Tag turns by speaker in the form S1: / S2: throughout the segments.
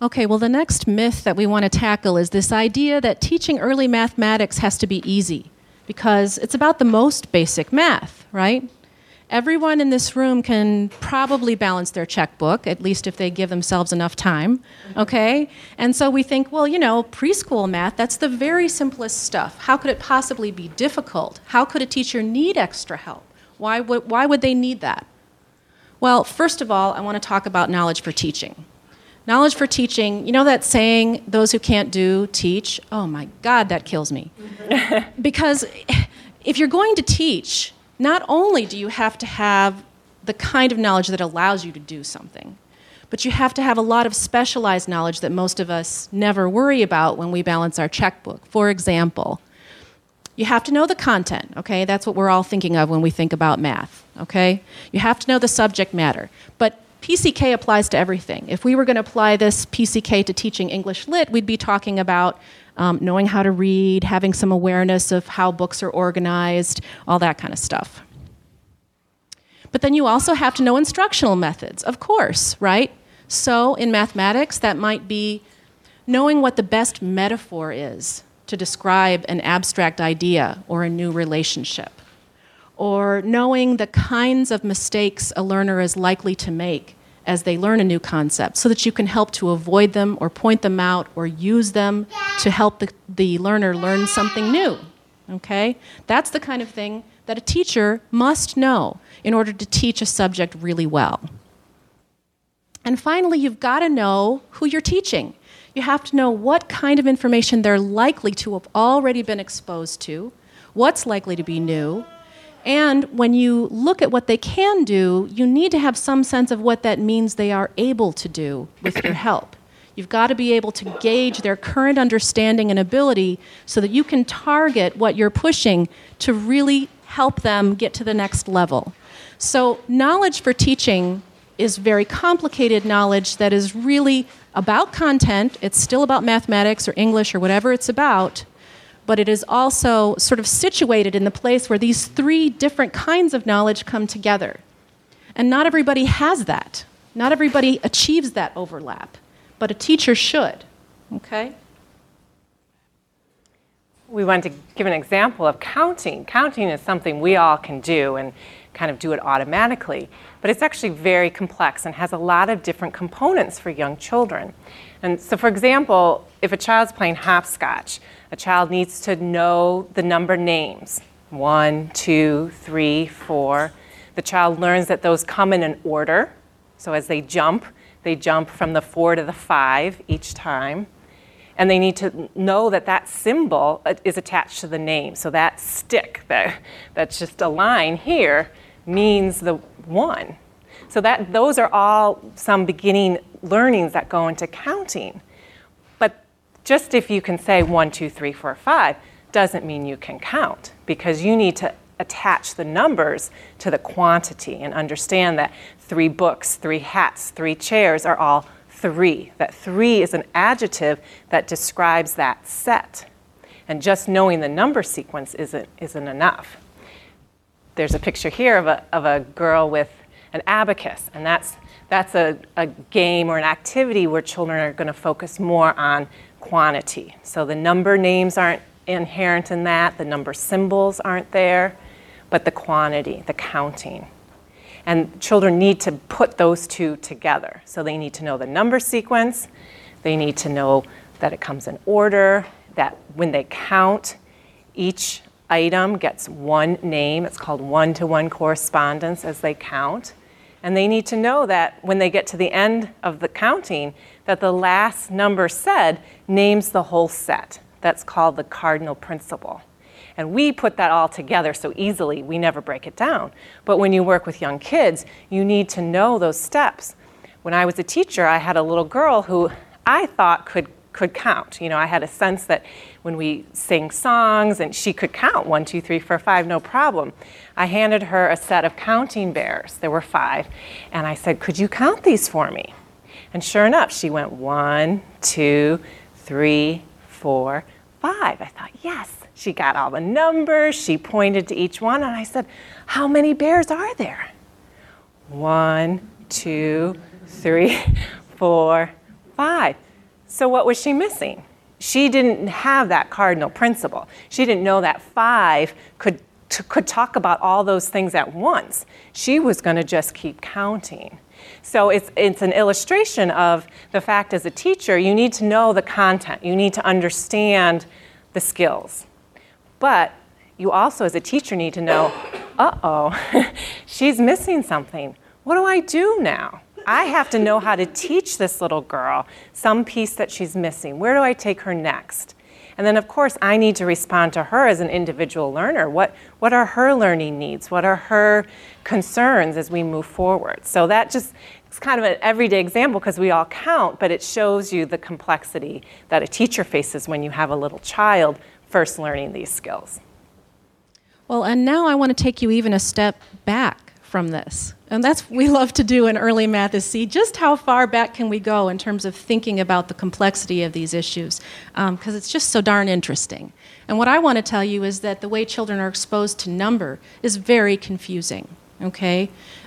S1: Okay, well, the next myth that we want to tackle is this idea that teaching early mathematics has to be easy because it's about the most basic math, right? Everyone in this room can probably balance their checkbook, at least if they give themselves enough time, okay? And so we think, well, preschool math, that's the very simplest stuff. How could it possibly be difficult? How could a teacher need extra help? Why would they need that? Well, first of all, I want to talk about knowledge for teaching. Knowledge for teaching, you know that saying, those who can't do, teach? Oh my God, that kills me. Because if you're going to teach, not only do you have to have the kind of knowledge that allows you to do something, but you have to have a lot of specialized knowledge that most of us never worry about when we balance our checkbook. For example, you have to know the content, okay? That's what we're all thinking of when we think about math, okay? You have to know the subject matter. But PCK applies to everything. If we were going to apply this PCK to teaching English Lit, we'd be talking about knowing how to read, having some awareness of how books are organized, all that kind of stuff. But then you also have to know instructional methods, of course, right? So in mathematics, that might be knowing what the best metaphor is to describe an abstract idea or a new relationship, or knowing the kinds of mistakes a learner is likely to make as they learn a new concept so that you can help to avoid them or point them out or use them to help the learner learn something new, okay? That's the kind of thing that a teacher must know in order to teach a subject really well. And finally, you've got to know who you're teaching. You have to know what kind of information they're likely to have already been exposed to, what's likely to be new, and when you look at what they can do, you need to have some sense of what that means they are able to do with your help. You've got to be able to gauge their current understanding and ability so that you can target what you're pushing to really help them get to the next level. So knowledge for teaching is very complicated knowledge that is really about content. It's still about mathematics or English or whatever it's about, but it is also sort of situated in the place where these three different kinds of knowledge come together. And not everybody has that. Not everybody achieves that overlap, but a teacher should, okay?
S2: We want to give an example of counting. Counting is something we all can do and kind of do it automatically, but it's actually very complex and has a lot of different components for young children. And so, for example, if a child's playing hopscotch, a child needs to know the number names, 1, 2, 3, 4. The child learns that those come in an order. So as they jump from the 4 to the 5 each time. And they need to know that that symbol is attached to the name. So that stick, that's just a line here, means the 1. So those are all some beginning learnings that go into counting. But just if you can say 1, 2, 3, 4, 5 doesn't mean you can count, because you need to attach the numbers to the quantity and understand that 3 books, 3 hats, 3 chairs are all 3. That 3 is an adjective that describes that set. And just knowing the number sequence isn't enough. There's a picture here of a girl with an abacus, and that's a game or an activity where children are going to focus more on quantity. So the number names aren't inherent in that, the number symbols aren't there, but the quantity, the counting. And children need to put those two together. So they need to know the number sequence, they need to know that it comes in order, that when they count, each item gets one name. It's called one-to-one correspondence as they count. And they need to know that when they get to the end of the counting, that the last number said names the whole set. That's called the cardinal principle. And we put that all together so easily, we never break it down. But when you work with young kids, you need to know those steps. When I was a teacher, I had a little girl who I thought could count. You know, I had a sense that when we sang songs and she could count 1, 2, 3, 4, 5, no problem. I handed her a set of counting bears. There were 5. And I said, could you count these for me? And sure enough, she went 1, 2, 3, 4, 5. I thought, yes. She got all the numbers. She pointed to each one. And I said, how many bears are there? 1, 2, 3, 4, 5. So what was she missing? She didn't have that cardinal principle. She didn't know that 5 could talk about all those things at once. She was going to just keep counting. So it's an illustration of the fact as a teacher, you need to know the content. You need to understand the skills. But you also, as a teacher, need to know, she's missing something. What do I do now? I have to know how to teach this little girl some piece that she's missing. Where do I take her next? And then, of course, I need to respond to her as an individual learner. What are her learning needs? What are her concerns as we move forward? So that just is kind of an everyday example because we all count, but it shows you the complexity that a teacher faces when you have a little child first learning these skills.
S1: Well, and now I want to take you even a step back from this. And that's what we love to do in early math is see just how far back can we go in terms of thinking about the complexity of these issues, because it's just so darn interesting. And what I want to tell you is that the way children are exposed to number is very confusing, okay?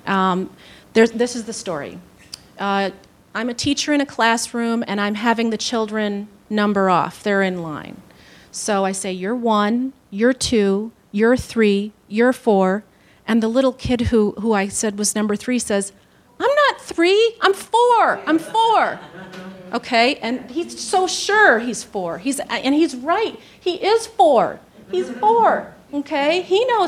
S1: This is the story. I'm a teacher in a classroom, and I'm having the children number off. They're in line. So I say, you're 1, you're 2, you're 3, you're 4, and the little kid who I said was number 3 says, I'm not 3, I'm 4, I'm 4. Okay, and he's so sure he's 4. And he's right, he is 4. He's 4, okay? He knows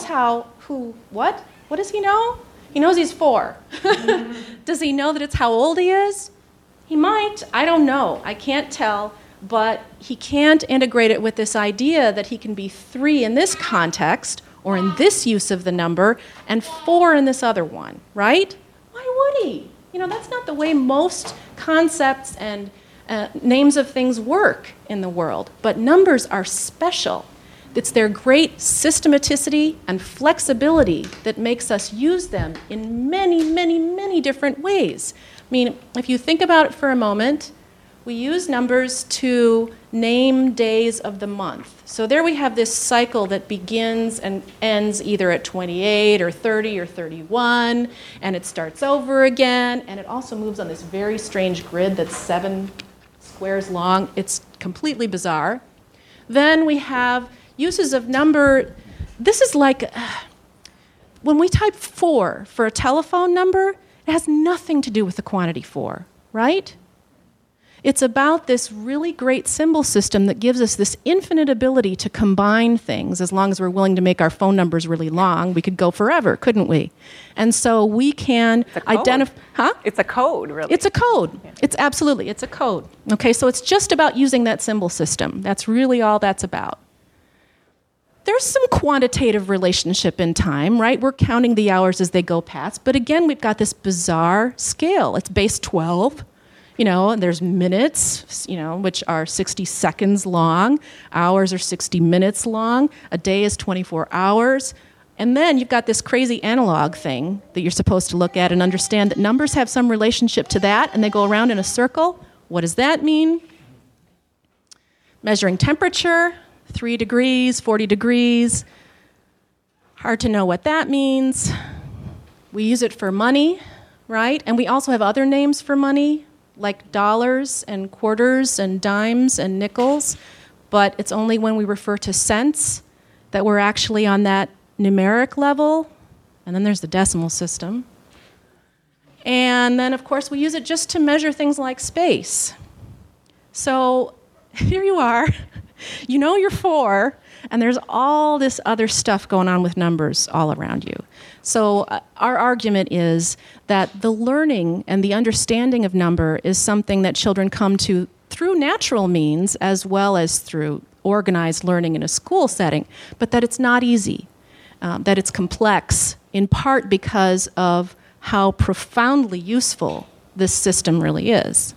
S1: what? What does he know? He knows he's 4. Does he know that it's how old he is? He might, I don't know, I can't tell. But he can't integrate it with this idea that he can be 3 in this context or in this use of the number and 4 in this other one, right? Why would he? That's not the way most concepts and names of things work in the world. But numbers are special. It's their great systematicity and flexibility that makes us use them in many, many, many different ways. I mean, if you think about it for a moment, we use numbers to name days of the month. So there we have this cycle that begins and ends either at 28 or 30 or 31, and it starts over again, and it also moves on this very strange grid that's 7 squares long. It's completely bizarre. Then we have uses of number. This is like when we type 4 for a telephone number, it has nothing to do with the quantity 4, right? It's about this really great symbol system that gives us this infinite ability to combine things. As long as we're willing to make our phone numbers really long, we could go forever, couldn't we? And so we can identify...
S2: It's a code, really.
S1: It's a code. Yeah. It's a code. Okay, so it's just about using that symbol system. That's really all that's about. There's some quantitative relationship in time, right? We're counting the hours as they go past. But again, we've got this bizarre scale. It's base 12. And there's minutes, which are 60 seconds long. Hours are 60 minutes long. A day is 24 hours. And then you've got this crazy analog thing that you're supposed to look at and understand that numbers have some relationship to that, and they go around in a circle. What does that mean? Measuring temperature, 3 degrees, 40 degrees. Hard to know what that means. We use it for money, right? And we also have other names for money, like dollars and quarters and dimes and nickels, but it's only when we refer to cents that we're actually on that numeric level. And then there's the decimal system. And then, of course, we use it just to measure things like space. So here you are. You're 4, and there's all this other stuff going on with numbers all around you. So our argument is that the learning and the understanding of number is something that children come to through natural means as well as through organized learning in a school setting, but that it's not easy, that it's complex, in part because of how profoundly useful this system really is.